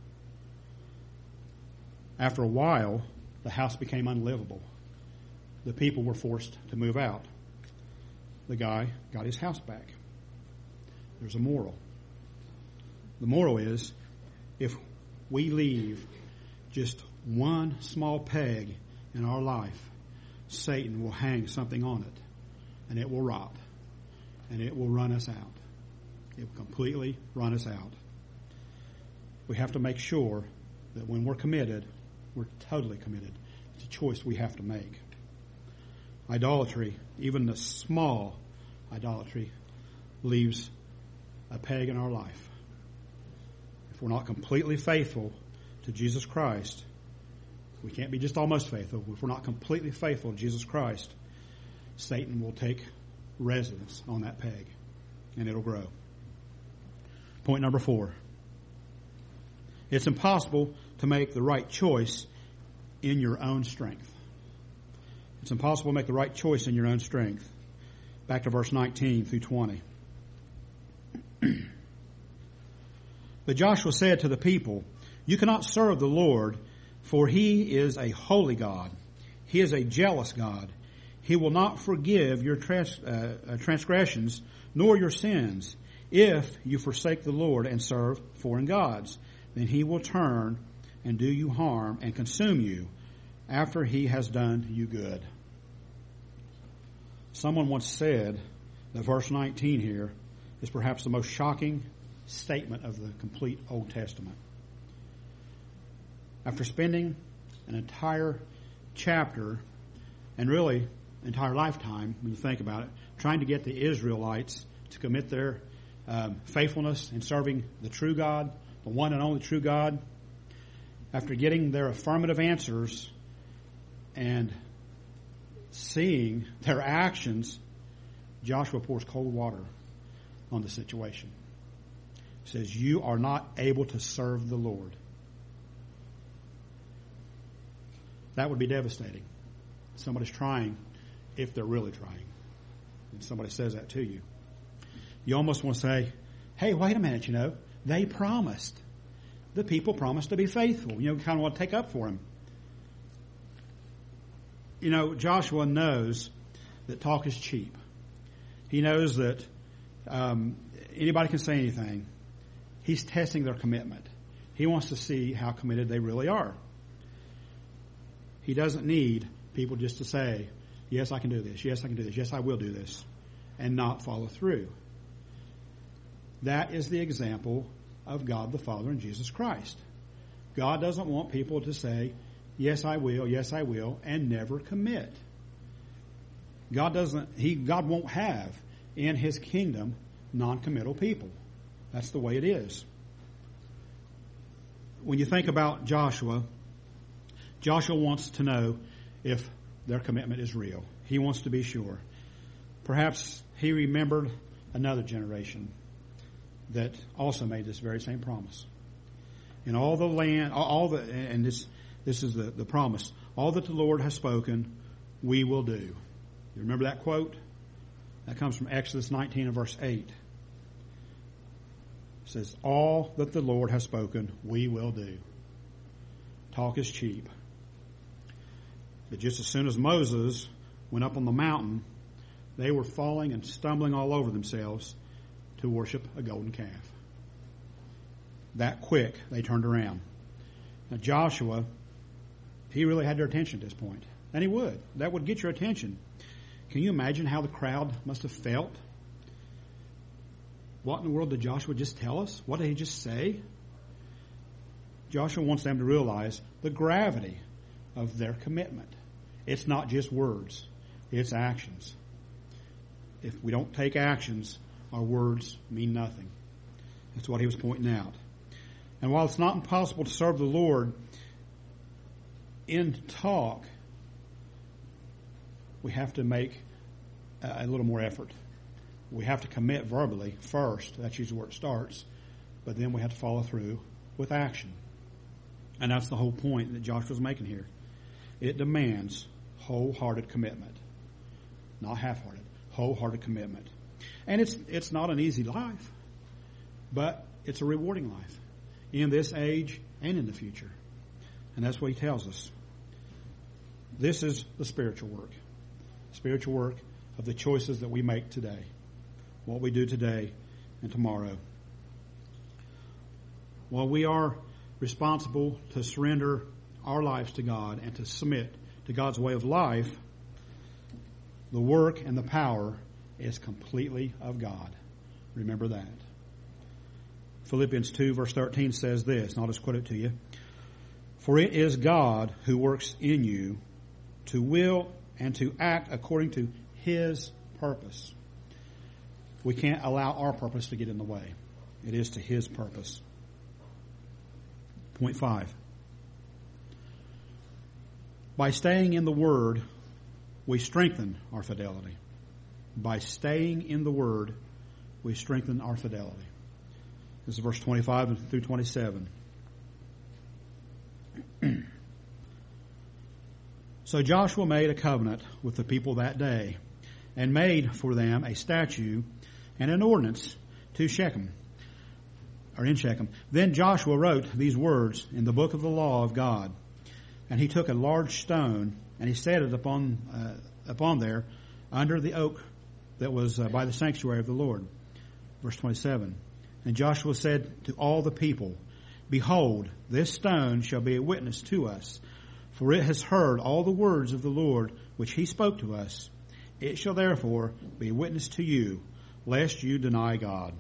After a while, the house became unlivable. The people were forced to move out. The guy got his house back. There's a moral. The moral is, if we leave just one small peg in our life, Satan will hang something on it, and it will rot, and it will run us out. It will completely run us out. We have to make sure that when we're committed, we're totally committed. It's a choice we have to make. Idolatry, even the small idolatry, leaves a peg in our life. If we're not completely faithful to Jesus Christ, we can't be just almost faithful. If we're not completely faithful to Jesus Christ, Satan will take residence on that peg, and it'll grow. Point number four. It's impossible to make the right choice in your own strength. It's impossible to make the right choice in your own strength. Back to verse nineteen through twenty. But Joshua said to the people, "You cannot serve the Lord, for he is a holy God. He is a jealous God. He will not forgive your trans, uh, transgressions nor your sins. If you forsake the Lord and serve foreign gods, then he will turn and do you harm and consume you after he has done you good." Someone once said that verse nineteen here is perhaps the most shocking statement of the complete Old Testament. After spending an entire chapter, and really entire lifetime, when you think about it, trying to get the Israelites to commit their um, faithfulness in serving the true God, the one and only true God, after getting their affirmative answers and seeing their actions, Joshua pours cold water on the situation. He says, "You are not able to serve the Lord." That would be devastating. Somebody's trying, if they're really trying. And somebody says that to you. you almost want to say, hey, wait a minute, you know, they promised. The people promised to be faithful. You know, kind of want to take up for them. You know, Joshua knows that talk is cheap. He knows that um, anybody can say anything. He's testing their commitment. He wants to see how committed they really are. He doesn't need people just to say, yes, I can do this. Yes, I can do this. Yes, I will do this. And not follow through. That is the example of God the Father and Jesus Christ. God doesn't want people to say, yes, I will, yes, I will, and never commit. God doesn't, he, God won't have in his kingdom non-committal people. That's the way it is. When you think about Joshua, Joshua wants to know if their commitment is real. He wants to be sure. Perhaps he remembered another generation that also made this very same promise. In all the land, all the, and this, this is the, the promise, all that the Lord has spoken, we will do. You remember that quote? That comes from Exodus nineteen and verse eight. It says, all that the Lord has spoken, we will do. Talk is cheap. But just as soon as Moses went up on the mountain, they were falling and stumbling all over themselves to worship a golden calf. That quick, they turned around. Now Joshua, he really had their attention at this point. And he would. That would get your attention. Can you imagine how the crowd must have felt? What in the world did Joshua just tell us? What did he just say? Joshua wants them to realize the gravity of their commitment. It's not just words. It's actions. If we don't take actions, our words mean nothing. That's what he was pointing out. And while it's not impossible to serve the Lord in talk, we have to make a little more effort. We have to commit verbally first. That's usually where it starts. But then we have to follow through with action. And that's the whole point that Joshua's making here. It demands wholehearted commitment. Not half-hearted. Wholehearted commitment. And it's it's not an easy life. But it's a rewarding life. In this age and in the future. And that's what he tells us. This is the spiritual work. Spiritual work of the choices that we make today. What we do today and tomorrow. While we are responsible to surrender our lives to God and to submit to God's way of life, the work and the power is completely of God. Remember that. Philippians two verse thirteen says this, and I'll just quote it to you. For it is God who works in you to will and to act according to his purpose. We can't allow our purpose to get in the way. It is to his purpose. Point five. By staying in the Word, we strengthen our fidelity. By staying in the Word, we strengthen our fidelity. This is verse twenty-five through twenty-seven. So Joshua made a covenant with the people that day, and made for them a statute and an ordinance to Shechem, or in Shechem. Then Joshua wrote these words in the book of the law of God, and he took a large stone and he set it upon uh, upon there under the oak that was uh, by the sanctuary of the Lord. Verse twenty-seven. And Joshua said to all the people, behold, this stone shall be a witness to us, for it has heard all the words of the Lord which he spoke to us. It shall therefore be a witness to you, lest you deny God.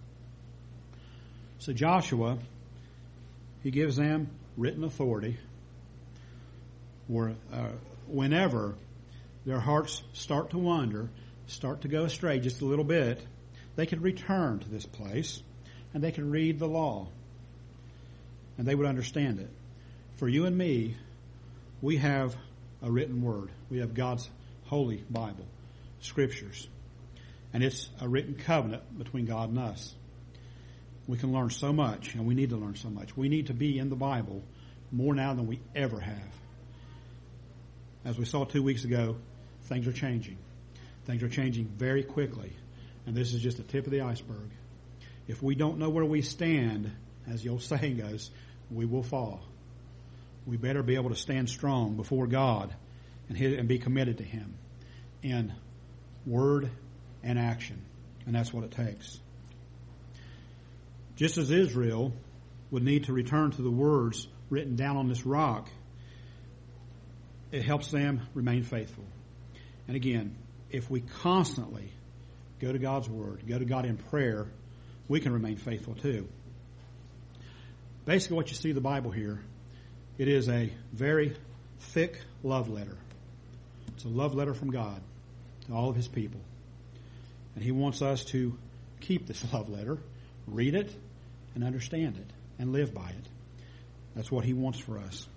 So Joshua, he gives them written authority where, uh, whenever their hearts start to wander, start to go astray just a little bit, they could return to this place and they could read the law and they would understand it. For you and me, we have a written word. We have God's holy Bible, scriptures. And it's a written covenant between God and us. We can learn so much, and we need to learn so much. We need to be in the Bible more now than we ever have. As we saw two weeks ago, things are changing. Things are changing very quickly. And this is just the tip of the iceberg. If we don't know where we stand, as the old saying goes, we will fall. We better be able to stand strong before God and, hit, and be committed to Him in word and action. And that's what it takes. Just as Israel would need to return to the words written down on this rock, it helps them remain faithful. And again, if we constantly go to God's Word, go to God in prayer, we can remain faithful too. Basically what you see in the Bible here, it is a very thick love letter. It's a love letter from God to all of His people. And He wants us to keep this love letter, read it, and understand it, and live by it. That's what He wants for us.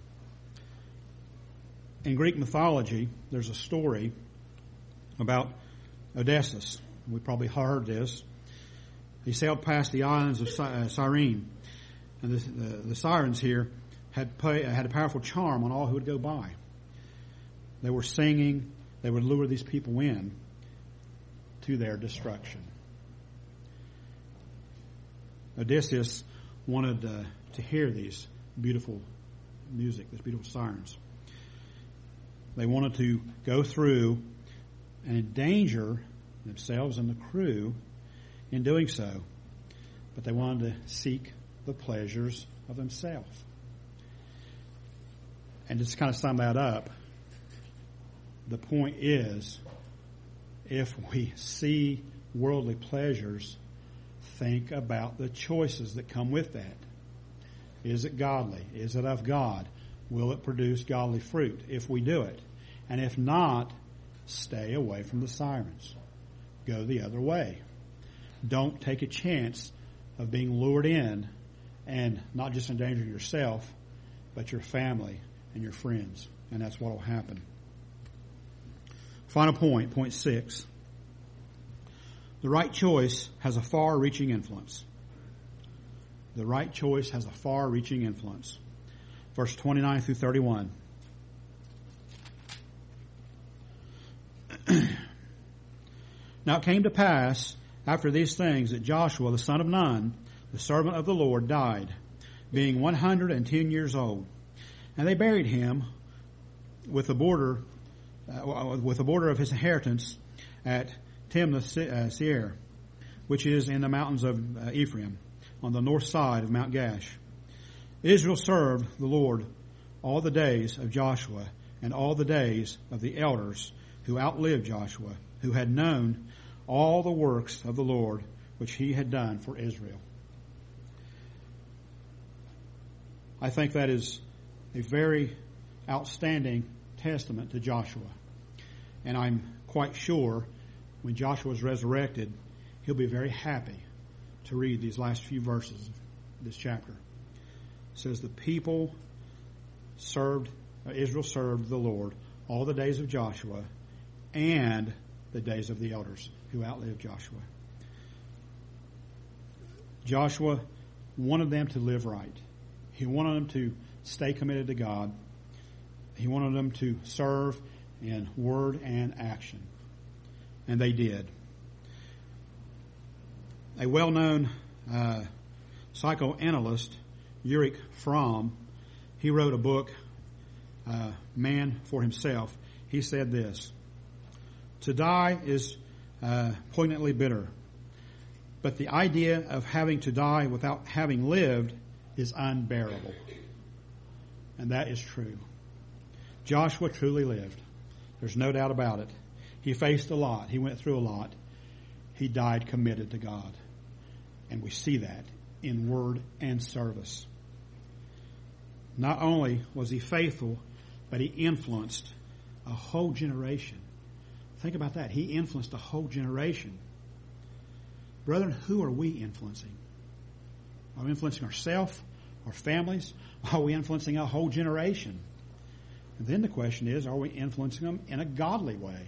In Greek mythology, there's a story about Odysseus. We probably heard this. He sailed past the islands of Cyrene, and the, the, the sirens here had pay, had a powerful charm on all who would go by. They were singing. They would lure these people in to their destruction. Odysseus wanted uh, to hear these beautiful music, these beautiful sirens. They wanted to go through and endanger themselves and the crew in doing so. But they wanted to seek the pleasures of themselves. And just to kind of sum that up, the point is, if we see worldly pleasures, think about the choices that come with that. Is it godly? Is it of God? Will it produce godly fruit if we do it? And if not, stay away from the sirens. Go the other way. Don't take a chance of being lured in and not just endanger yourself, but your family and your friends. And that's what will happen. Final point, point six. The right choice has a far-reaching influence. The right choice has a far-reaching influence. Verse twenty-nine through thirty-one. Now it came to pass after these things that Joshua the son of Nun, the servant of the Lord, died, being one hundred and ten years old. And they buried him with the border, uh, with the border of his inheritance at Timnath Seir, which is in the mountains of uh, Ephraim, on the north side of Mount Gash. Israel served the Lord all the days of Joshua and all the days of the elders who outlived Joshua, who had known all the works of the Lord which He had done for Israel. I think that is a very outstanding testament to Joshua. And I'm quite sure when Joshua is resurrected, he'll be very happy to read these last few verses of this chapter. It says, the people served, uh, Israel served the Lord all the days of Joshua and the days of the elders who outlived Joshua. Joshua wanted them to live right. He wanted them to stay committed to God. He wanted them to serve in word and action. And they did. A well-known uh, psychoanalyst, Erich Fromm, he wrote a book, uh, Man for Himself. He said this: to die is uh, poignantly bitter, but the idea of having to die without having lived is unbearable. And that is true. Joshua truly lived. There's no doubt about it. He faced a lot. He went through a lot. He died committed to God. And we see that in word and service. Not only was he faithful, but he influenced a whole generation. Think about that. He influenced a whole generation. Brethren, who are we influencing? Are we influencing ourselves, our families? Are we influencing a whole generation? And then the question is, are we influencing them in a godly way?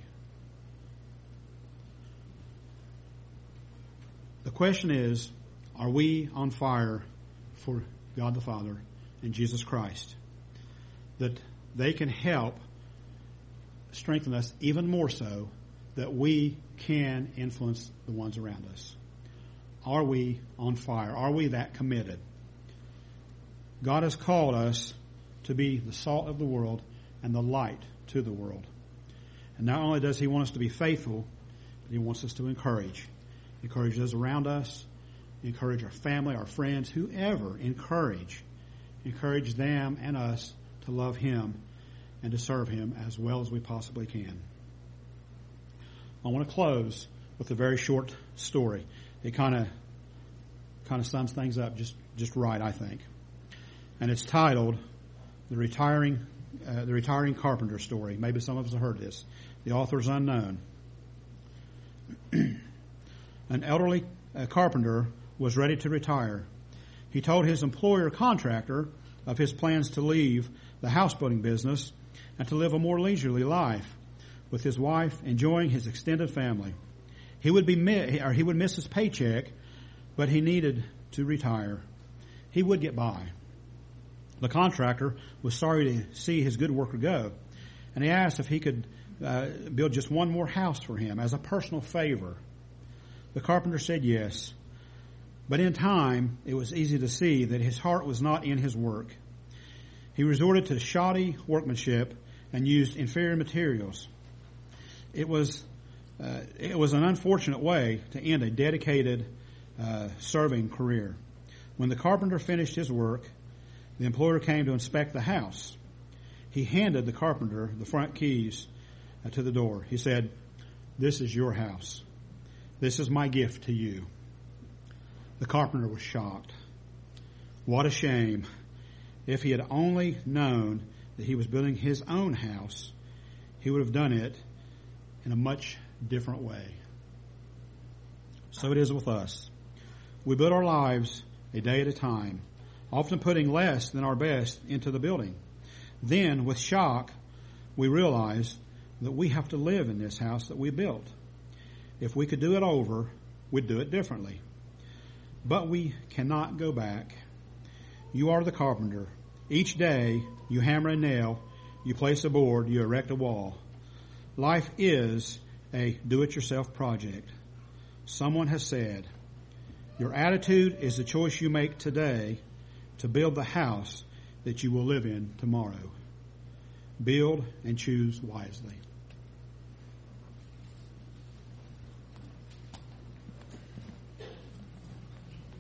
The question is, are we on fire for God the Father and Jesus Christ? That they can help strengthen us even more so that we can influence the ones around us? Are we on fire? Are we that committed? God has called us to be the salt of the world and the light to the world. And not only does he want us to be faithful, but he wants us to encourage. Encourage those around us. Encourage our family, our friends, whoever. Encourage. Encourage them and us to love him and to serve him as well as we possibly can. I want to close with a very short story. It kind of kind of sums things up just, just right, I think. And it's titled The Retiring uh, The Retiring Carpenter Story. Maybe some of us have heard this. The author's unknown. An elderly uh, carpenter was ready to retire. He told his employer contractor of his plans to leave the houseboating business and to live a more leisurely life with his wife, enjoying his extended family. He would be or he would miss his paycheck, but he needed to retire. He would get by. The contractor was sorry to see his good worker go, and he asked if he could uh, build just one more house for him as a personal favor. The carpenter said yes, but in time it was easy to see that his heart was not in his work. He resorted to shoddy workmanship and used inferior materials. It was uh, it was an unfortunate way to end a dedicated uh, serving career. When the carpenter finished his work, the employer came to inspect the house. He handed the carpenter the front keys uh, to the door. He said, "This is your house. This is my gift to you." The carpenter was shocked. What a shame. If he had only known that he was building his own house, he would have done it in a much different way. So it is with us. We build our lives a day at a time, often putting less than our best into the building. Then, with shock, we realize that we have to live in this house that we built. If we could do it over, we'd do it differently. But we cannot go back. You are the carpenter. Each day, you hammer a nail, you place a board, you erect a wall. Life is a do-it-yourself project. Someone has said, your attitude is the choice you make today to build the house that you will live in tomorrow. Build and choose wisely.